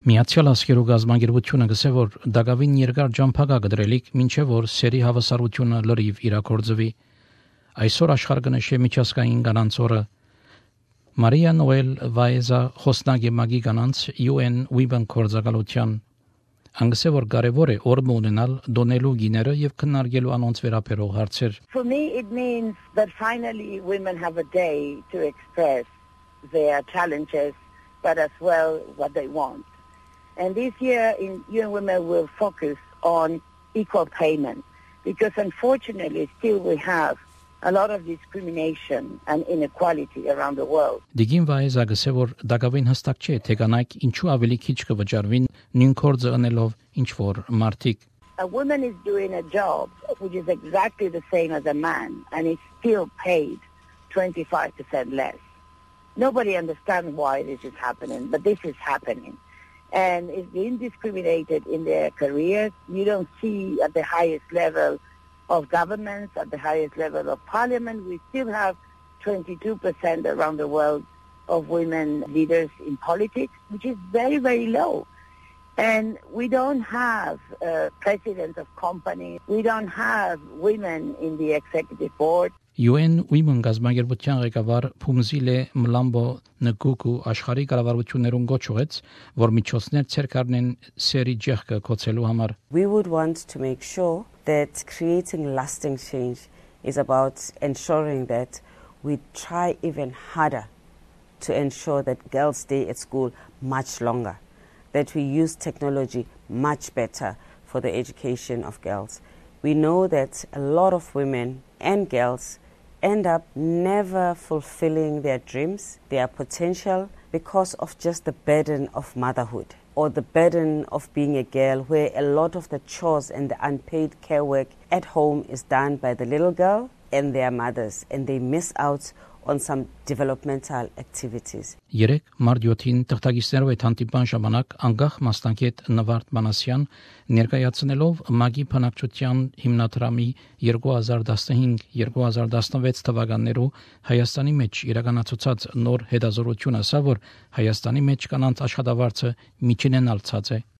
Միացյալ Աշխարհի գազագերբությունը գսե որ դակավին երկար ջամփակա գդրելիք մինչև որ սերի հավասարությունը լրիվ իրակորձվի այսօր աշխարհը կնշե միջազգային կանանց օրը Մարիա Նոել Վայեզա խոսնակի մագի կանանց UN Women կորձակալության անգսե որ կարևոր է օրը ունենալ դոնելու գիները եւ քննարկելու անոնց վերաբերող հարցեր. For me it means that finally women have a day to express their challenges but as well what they want. And this year in UN Women will focus on equal payment because unfortunately still we have a lot of discrimination and inequality around the world. Դիգին վայեզա գսե որ դակավին հստակ չէ թե կանայք ինչու ավելի քիչ կվճարվին նույն կորձը ընելով ինչ որ մարդիկ. A woman is doing a job which is exactly the same as a man and is still paid 25% less. Nobody understands why this is happening, but this is happening. And it's being discriminated in their careers. You don't see at the highest level of governments, at the highest level of parliament. We still have 22% around the world of women leaders in politics, which is very, very low. And we don't have presidents of companies. We don't have women in the executive board. UN Women գազագերբության ղեկավար Փումզիլե Մլամբո Նկուկու աշխարհի կառավարություններուն գոչուեց, որ միջոցներ ցերկ առնեն սերի ջեղքը կոչելու համար. We would want to make sure that creating lasting change is about ensuring that we try even harder to ensure that girls stay at school much longer, that we use technology much better for the education of girls. We know that a lot of women and girls end up never fulfilling their dreams, their potential, because of just the burden of motherhood or the burden of being a girl, where a lot of the chores and the unpaid care work at home is done by the little girl and their mothers, and they miss out on some developmental activities. Երեք մարտ 7-ին տղտագիստներով այդ հանդիպան ժամանակ անգախ մասնակետ Նվարդ Մանասյան ներկայացնելով ՄԱԳ-ի բանակցության հիմնադրամի 2015-2016 թվականներու Հայաստանի մեջ իրականացած նոր հետազոտություն ասա, որ Հայաստանի մեջ կանանց աշխատավարձը միջինեն ալցած է.